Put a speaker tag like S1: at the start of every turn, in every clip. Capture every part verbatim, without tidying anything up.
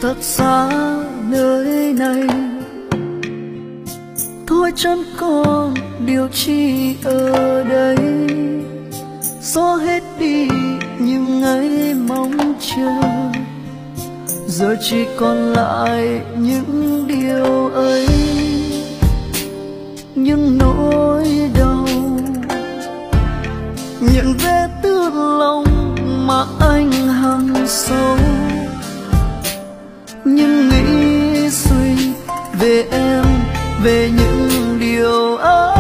S1: thật xa nơi này. Thôi chẳng còn điều chi ở đây, xóa hết đi những ngày mong chờ, giờ chỉ còn lại những điều ấy, những nỗi đau, những vết thương lòng mà anh hằn sâu, những nghĩ suy về em, về những điều ấy.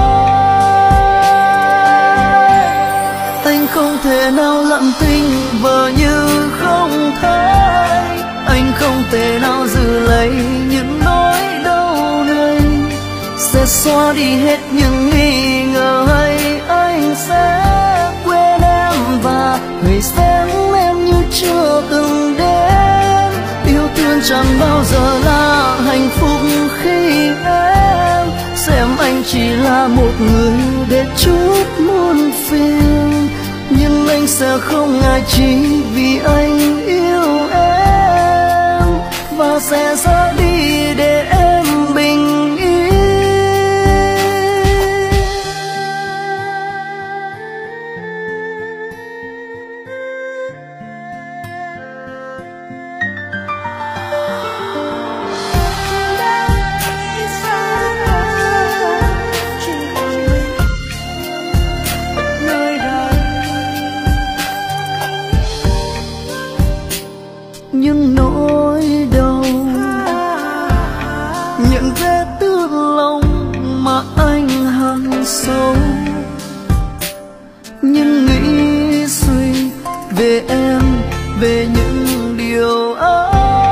S1: Anh không thể nào lặng thinh vờ như không thấy, anh không thể nào giữ lấy những nỗi đau này, sẽ xóa đi hết những nghi ngờ hay anh sẽ quên em và người xem em như chưa từng đến. Yêu thương chẳng bao giờ là hạnh phúc khi em xem anh chỉ là một người để chút muôn phiền, nhưng anh sẽ không ngại chỉ vì anh yêu em và sẽ ra đi để em bình yên. Những nỗi đau, những vết thương lòng mà anh hằn sâu, những nghĩ suy về em, về những điều ấy.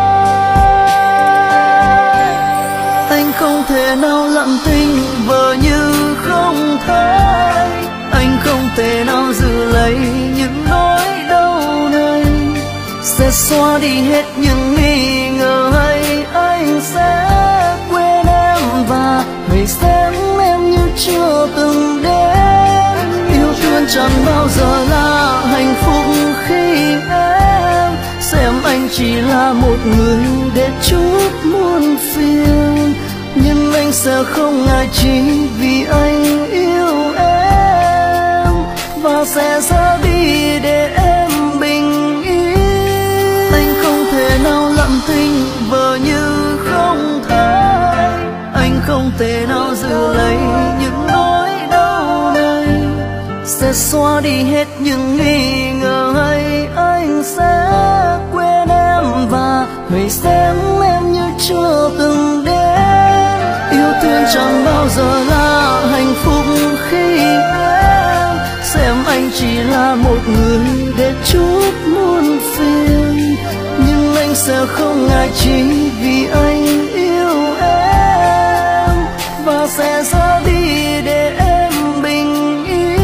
S1: Anh không thể nào lặng thinh vờ như không thấy, anh không thể nào giữ lấy những nỗi đau này, sẽ xóa đi hết những nghi ngờ hay anh sẽ quên em và người xem em như chưa từng đến. Yêu thương chẳng bao giờ là hạnh phúc khi em xem anh chỉ là một người để chút muôn phiền, nhưng anh sẽ không ngại chỉ vì anh yêu em và sẽ ra đi để em bình yên. Anh không thể nào lặng thinh vờ như không thấy, anh không thể nào giữ lấy những nỗi đau này, sẽ xóa đi hết những nghi ngờ hay anh sẽ quên em và người xem em như chưa từng đến. Yêu thương chẳng bao giờ là hạnh phúc khi em xem anh chỉ là một người để chút muôn phiền, nhưng anh sẽ không ngại chỉ vì anh yêu em và sẽ ra đi để em bình yên.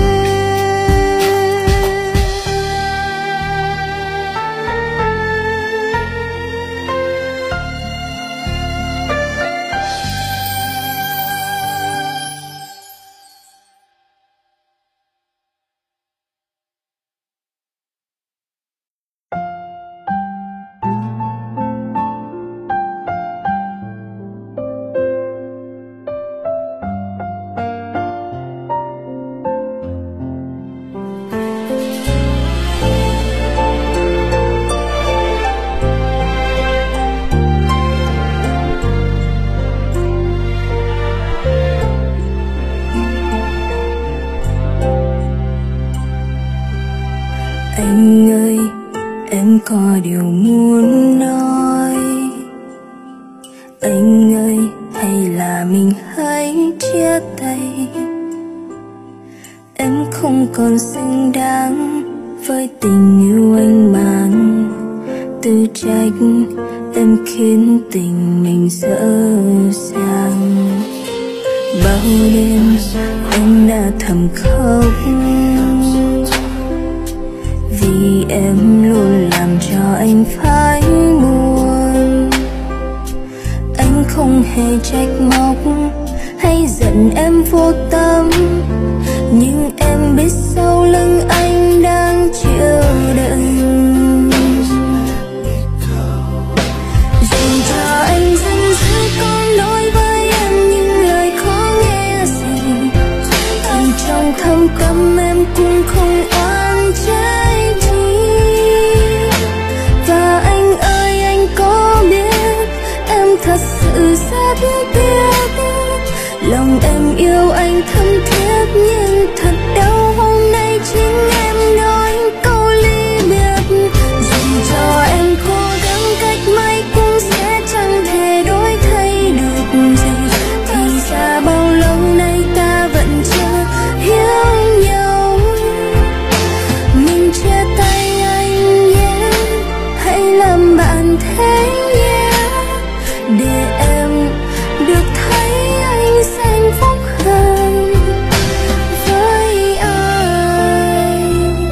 S2: Anh ơi, em có điều muốn nói. Anh ơi, hay là mình hãy chia tay. Em không còn xứng đáng với tình yêu anh mang. Tự trách em khiến tình mình dở dang. Bao đêm em đã thầm khóc vì em luôn làm cho anh phải buồn. Anh không hề trách móc hay giận em vô tâm, nhưng em biết sau lưng anh đang chịu đựng. Dù rất tiếc. Lòng em yêu anh thâm thiết nhưng thật đau hôm nay chính em nói câu ly biệt. Dù cho em cố gắng cách mấy cũng sẽ chẳng thể đổi thay được gì. Thì ra bao lâu nay ta vẫn chưa hiểu nhau. Mình chia tay anh nhé, hãy làm bạn thế nhé, để em được thấy anh sẽ hạnh phúc hơn với ai.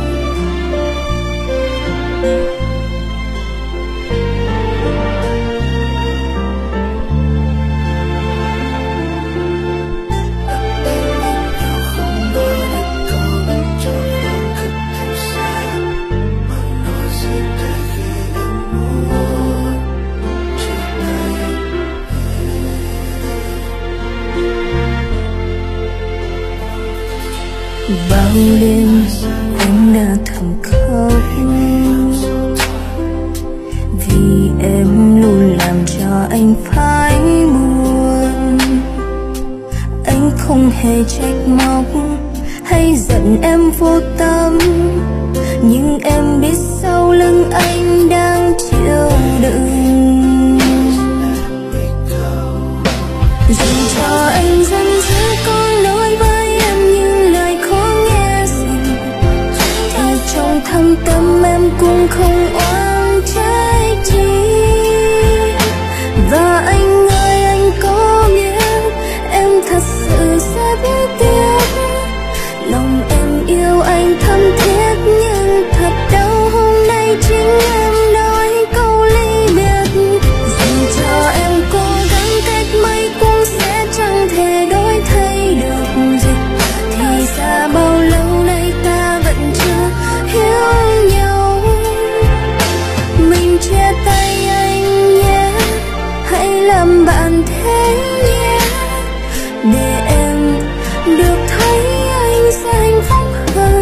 S2: Bao đêm anh đã thầm khóc vì em luôn làm cho anh phải buồn. Anh không hề trách móc hay giận em vô tâm, nhưng em biết sau lưng anh đang chịu đựng. Dù cho anh giận dữ có nói với em những lời khó nghe gì, thì trong thâm tâm em cũng không oán trách chi. Và anh ơi anh có biết em thật sự rất tiếc. Lòng em yêu anh thâm thiết nhưng thật đau hôm nay chính em nói câu ly biệt. Dù cho em cố gắng cách mấy cũng sẽ chẳng thể đổi thay được gì. Thì ra bao lâu nay ta vẫn chưa hiểu nhau. Mình chia tay anh nhé, hãy làm bạn thế nhé, để em được thấy anh sẽ hạnh phúc hơn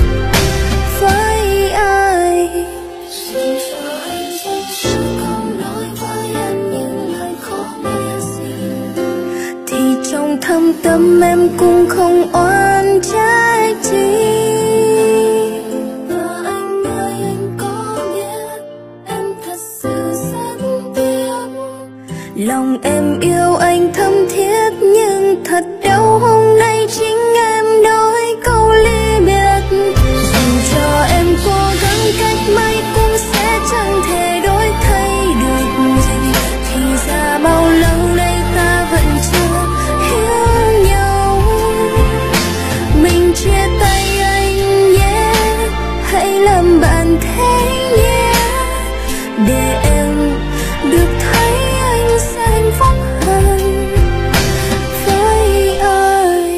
S2: với ai. Xin cho anh xin cho không nói với em những lời khó nghe gì, thì trong thâm tâm em cũng không oán trách chi. Và anh ơi anh có biết em thật sự rất tiếc. Lòng em yêu anh thâm thiết nhưng thật đau hôm nay chính em nói câu ly biệt. Dù cho em cố gắng cách mấy cũng sẽ chẳng thể đổi thay được gì. Thì ra bao lâu nay ta vẫn chưa hiểu nhau. Mình chia tay anh nhé, hãy làm bạn thế nhé, để em được thấy anh sẽ hạnh phúc hơn với ai.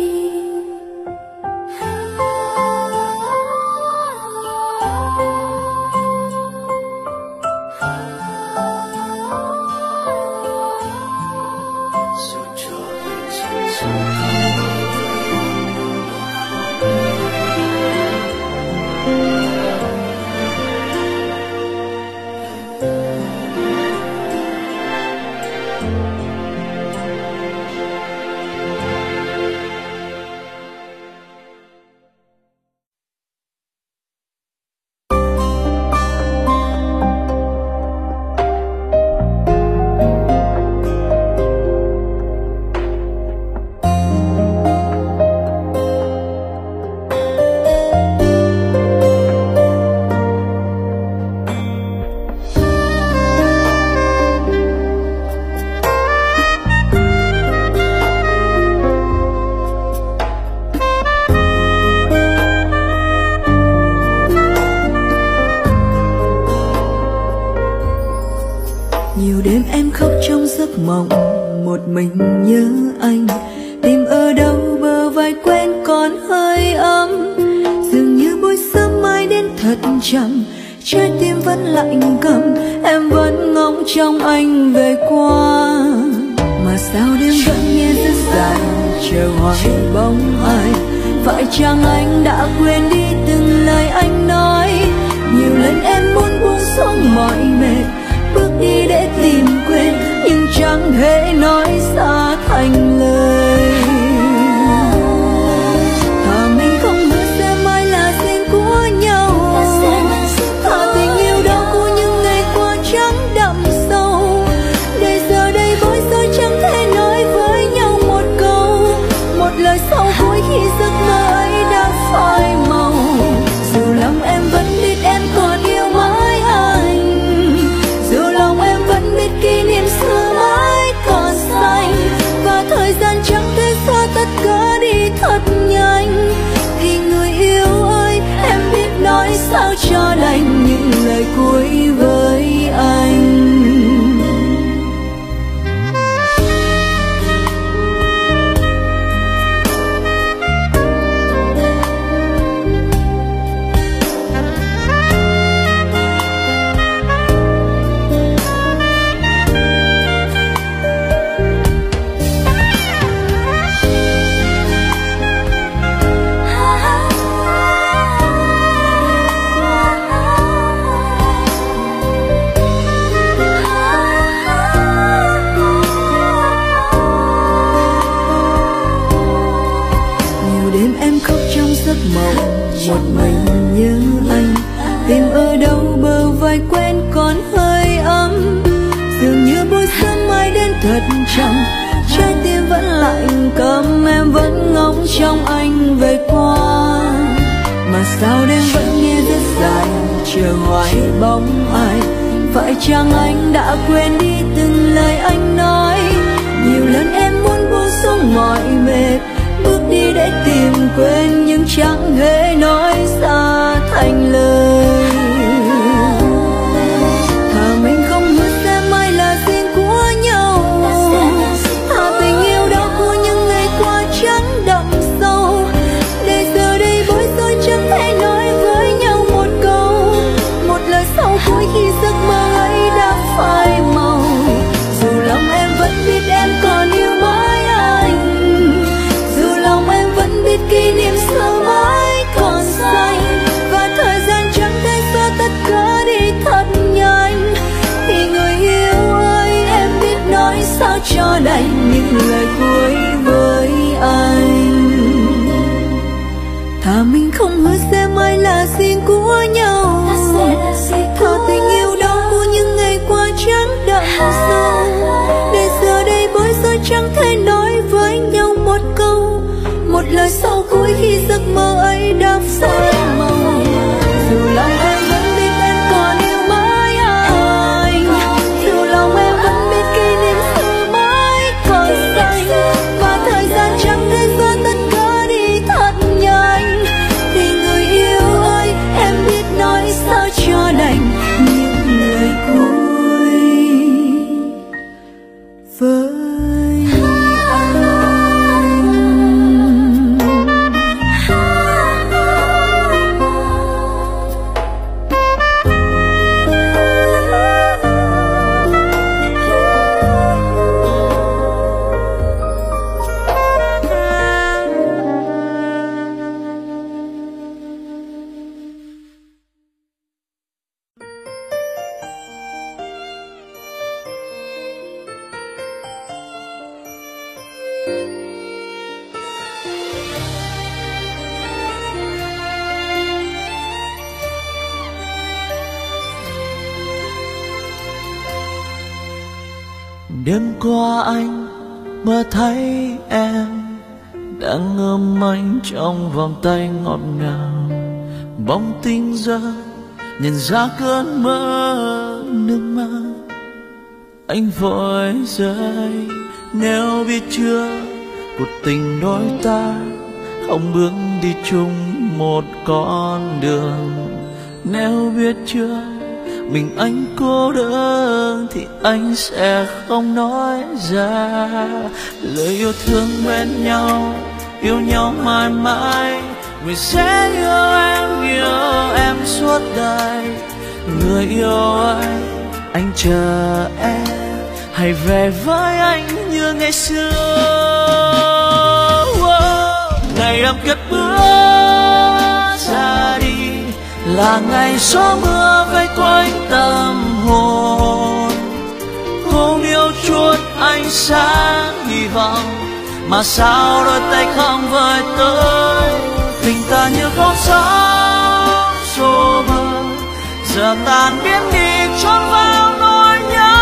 S1: Nhiều đêm em khóc trong giấc mộng, một mình nhớ anh. Tìm ở đâu bờ vai quen còn hơi ấm, dường như buổi sớm mai đến thật chậm. Trái tim vẫn lạnh câm, em vẫn ngóng trong anh về qua. Mà sao đêm vẫn nghe rất dài, chờ hoài bóng ai. Phải chăng anh đã quên đi từng lời anh nói? Nhiều lần em muốn buông xuống mọi mệt, bước đi để tìm quên, nhưng chẳng thể nói cho đành những lời cuối với anh.
S2: Một mình nhớ anh, tìm ở đâu bờ vai quen còn hơi ấm. Dường như buổi xuân mai đến thật chậm, trái tim vẫn lạnh câm, em vẫn ngóng trong anh về qua. Mà sao đêm vẫn nghe rất dài, chờ hoài bóng ai. Phải chăng anh đã quên đi từng lời anh nói? Nhiều lần em muốn buông xuống mọi mệt, bước đi để tìm quên nhưng chẳng hề nói ra thành lời. Thà mình không hứa sẽ mai là riêng của nhau, thà tình yêu đó của những ngày qua chẳng đậm sâu. Để giờ đây bối rối chẳng thể nói với nhau một câu, một lời sau cuối khi giấc mơ ấy đã phai màu. Dù lòng em vẫn biết em còn yêu mãi anh, biết kỷ niệm xưa mãi còn xanh, và thời gian chẳng thể xóa tất cả đi thật nhanh. Thì người yêu ơi, em biết nói sao cho đành những lời cuối với anh. Thà mình không hứa sẽ mãi là riêng của nhau, thà tình yêu đó của những ngày qua chẳng đậm sâu. Để giờ đây bối rối chẳng thể nói với nhau một câu, một lời sau cuối khi giấc mơ ấy đã phai màu. Dù lòng em vẫn biết em còn yêu mãi anh, dù lòng em vẫn biết kỷ niệm xưa mãi còn xanh, và thời gian chẳng thể xóa tất cả đi thật nhanh. Thì người yêu ơi, em biết nói sao cho đành những lời cuối với
S1: đêm qua anh mơ thấy em đang ôm anh trong vòng tay ngọt ngào. Bóng tinh rơi nhận ra cơn mơ nước mắt, anh vội rơi. Nếu biết chưa cuộc tình đôi ta không bước đi chung một con đường. Nếu biết chưa mình anh cô đơn thì anh sẽ không nói ra lời yêu thương bên nhau, yêu nhau mãi mãi. Người sẽ yêu em, yêu em suốt đời. Người yêu ơi, anh chờ em, hãy về với anh như ngày xưa. Ngày em cất bước ra đi là ngày gió mưa vây quanh tâm hồn. Hôm yêu chuốt ánh sáng hy vọng, mà sao đôi tay không vời tới. Tình ta như con sóng xô bờ, giờ tan biến đi trốn vào nỗi nhớ.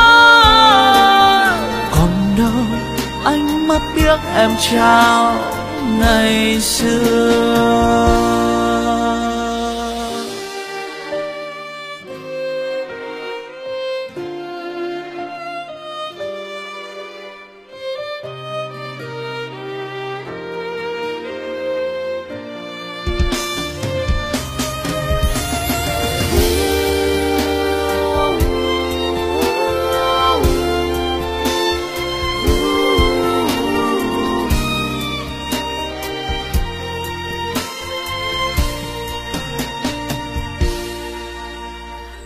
S1: Còn đâu anh mất biết em trao ngày xưa.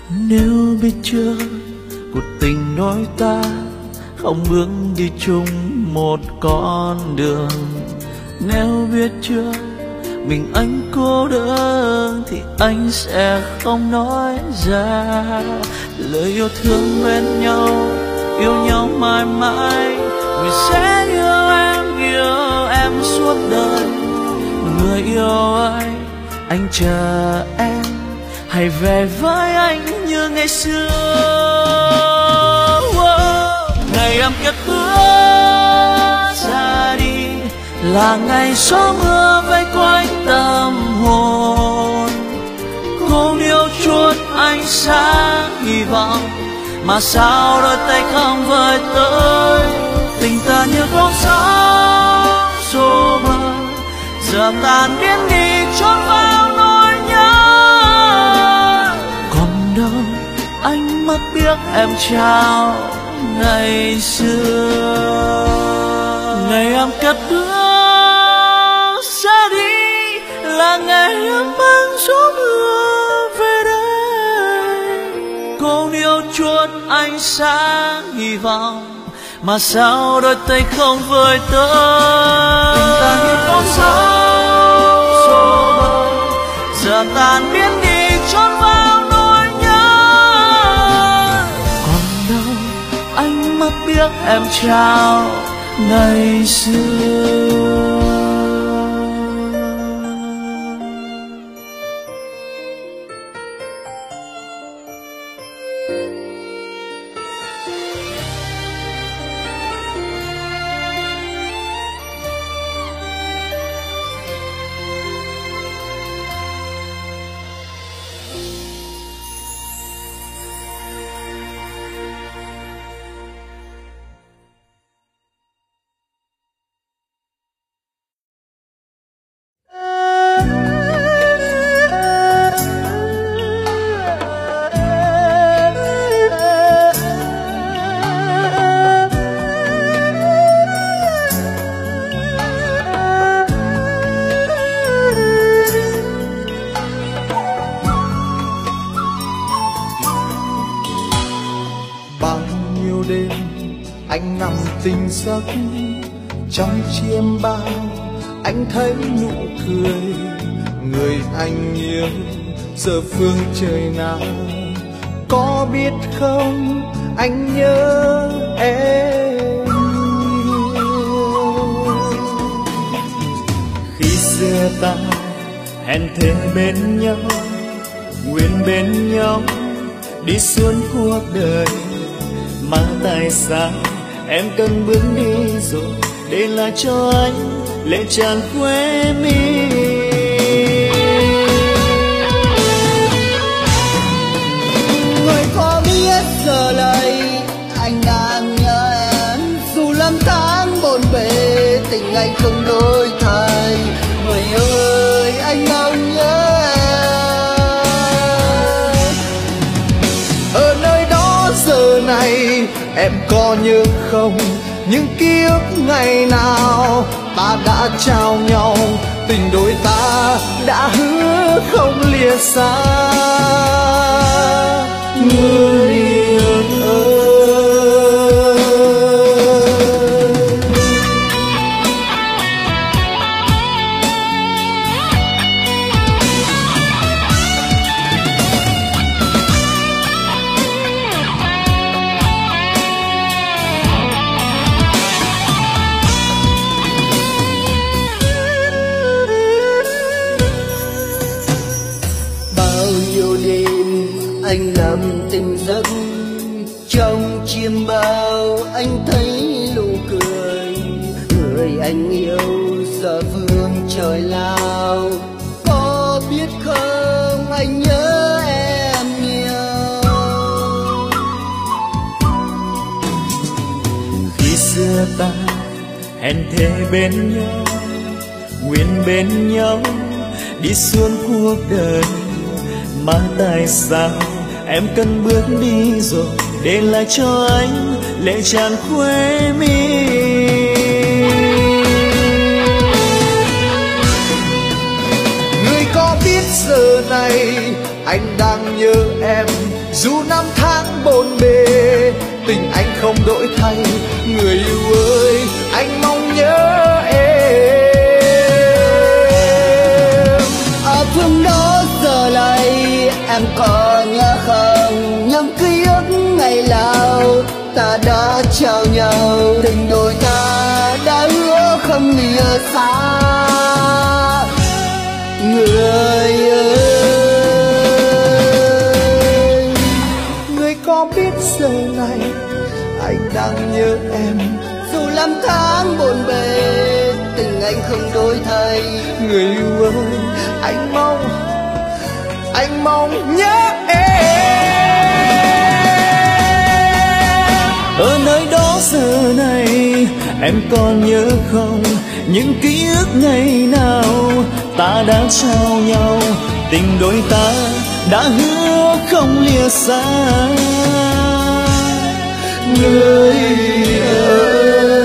S1: Nếu biết chưa, cuộc tình đôi ta không bước đi chung một con đường. Nếu biết chưa, mình anh cô đơn thì anh sẽ không nói ra lời yêu thương bên nhau, yêu nhau mãi mãi. Người sẽ yêu em, yêu em suốt đời. Người yêu ơi, anh chờ em, hãy về với anh như ngày xưa. Ngày em kết hứa ra đi là ngày gió mưa vây quanh tâm hồn. Không yêu chuốt ánh sáng hy vọng, mà sao đôi tay không vơi tới. Tình ta như con sóng xô bờ, giờ tan biến đi trốn vào nỗi nhớ. Còn đâu anh mất biết em trao ngày xưa. Ngày em kết hứa ra đi là ngày em mang gió mưa về đây. Con yêu chuốt ánh sáng hy vọng, mà sao đôi tay không vơi tới. Tình ta như con sóng xô bờ, giờ tan biến đi trốn vào nỗi nhớ. Còn đâu anh mất biết em trao ngày xưa.
S3: Anh nằm tỉnh giấc trong chiêm bao, anh thấy nụ cười người anh yêu giờ phương trời nào. Có biết không, anh nhớ em
S1: khi xưa ta hẹn thề bên nhau, nguyện bên nhau đi suốt cuộc đời. Mà tại sao em cần bước đi rồi để lại cho anh lệ tràn quê mi.
S3: Người có biết giờ này anh đang nhớ em, dù năm tháng bộn bề tình anh không đổi thay. Người ơi anh đang nhớ em, ở nơi đó giờ này em có nhớ không, những ký ức ngày nào ta đã trao nhau. Tình đôi ta đã hứa không lìa xa. Người yêu ơi, anh nằm tỉnh giấc trong chiêm bao, anh thấy nụ cười người anh yêu giờ phương trời lao. Có biết không, anh nhớ em nhiều.
S1: Khi xưa ta hẹn thề bên nhau, nguyện bên nhau đi suốt cuộc đời. Mà tại sao em cần bước đi rồi để lại cho anh lệ tràn quê mi.
S3: Người có biết giờ này anh đang nhớ em, Dù năm tháng bộn bề, tình anh không đổi thay. Người yêu ơi, anh mong nhớ em.
S1: Ở phương đó giờ này em còn nhớ không, những ký ức ngày nào ta đã trao nhau. Tình đôi ta đã hứa không lìa xa. Người ơi,
S3: người có biết giờ này anh đang nhớ em.
S1: dù năm tháng bộn bề, tình anh không đổi thay.
S3: Người yêu ơi, anh mong, anh mong nhớ em.
S1: Ở nơi đó giờ này em còn nhớ không, những ký ức ngày nào ta đã trao nhau. Tình đôi ta đã hứa không lìa xa. Người ơi,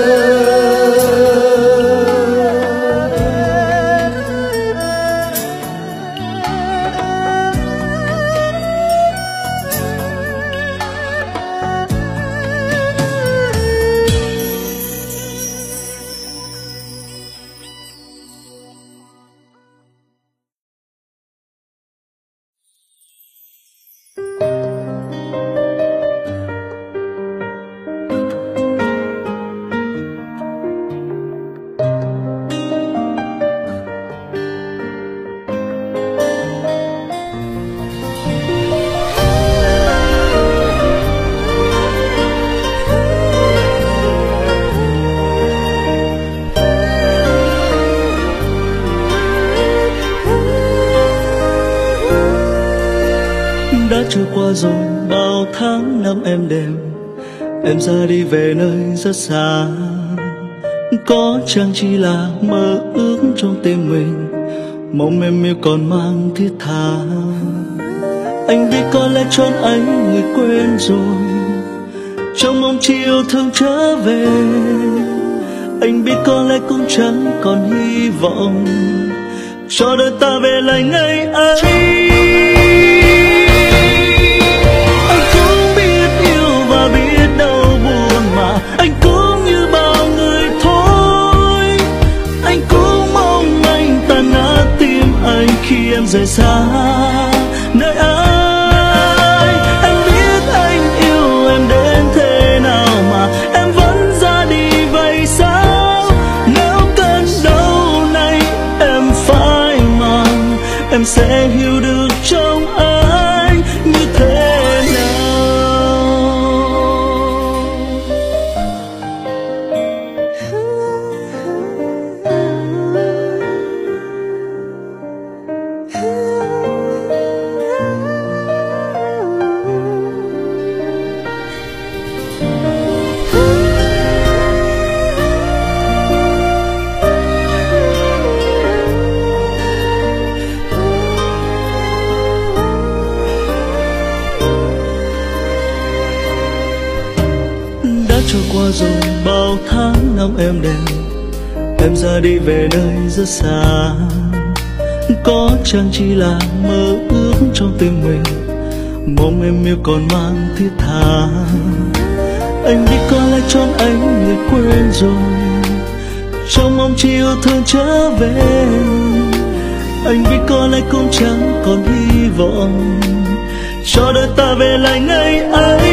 S1: đã trôi qua rồi bao tháng năm êm đềm. Em ra đi về nơi rất xa, có chăng chỉ là mơ ước trong tim mình, mong em yêu còn mang thiết tha. Anh biết có lẽ chốn ấy người quên rồi, trong mong chỉ yêu thương trở về. Anh biết có lẽ cũng chẳng còn hy vọng cho đời ta về lại ngày ấy. Anh cũng biết yêu và biết đau buồn mà anh cũng như bao người thôi. Anh cũng mong anh tan nát tim anh khi em rời xa nơi ai. Anh biết anh yêu em đến thế nào mà em vẫn ra đi vậy sao? Nếu cơn đau này em phải mang, em sẽ hiểu được trong anh như thế nào. Đã trôi qua rồi bao tháng năm êm đềm, em ra đi về nơi rất xa, có chăng chỉ là mơ ước trong tim mình, mong em yêu còn mang thiết tha. Anh biết có lẽ chốn ấy người quên rồi, trong mong chỉ yêu thương trở về. Anh biết có lẽ cũng chẳng còn hy vọng cho đời ta về lại ngày ấy.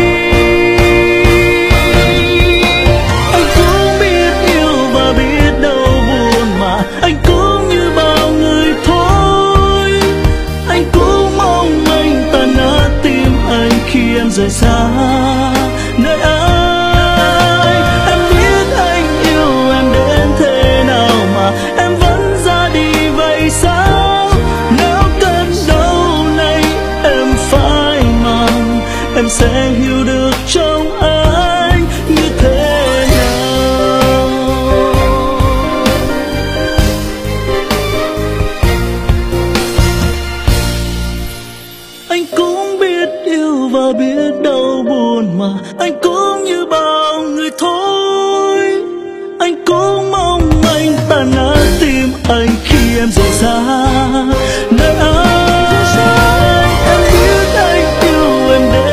S1: Anh cũng biết yêu và biết đau buồn mà anh cũng như bao người thôi. Anh cũng mong anh tan nát tim anh khi em rời xa nơi ai. Em biết anh yêu em đến thế nào mà em vẫn ra đi vậy sao? Nếu cơn đau này em phải mang, em sẽ hiểu được trong anh như thế nào. Anh cũng biết yêu và biết đau buồn mà anh cũng như bao người thôi. Anh cũng mong anh tan nát tim anh khi em rời xa nơi ai. Em biết anh yêu em đến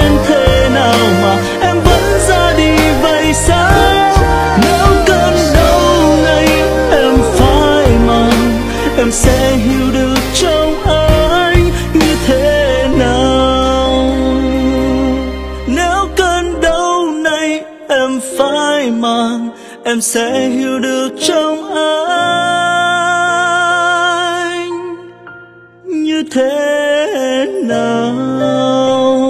S1: phai màng, em sẽ hiểu được trong anh như thế nào.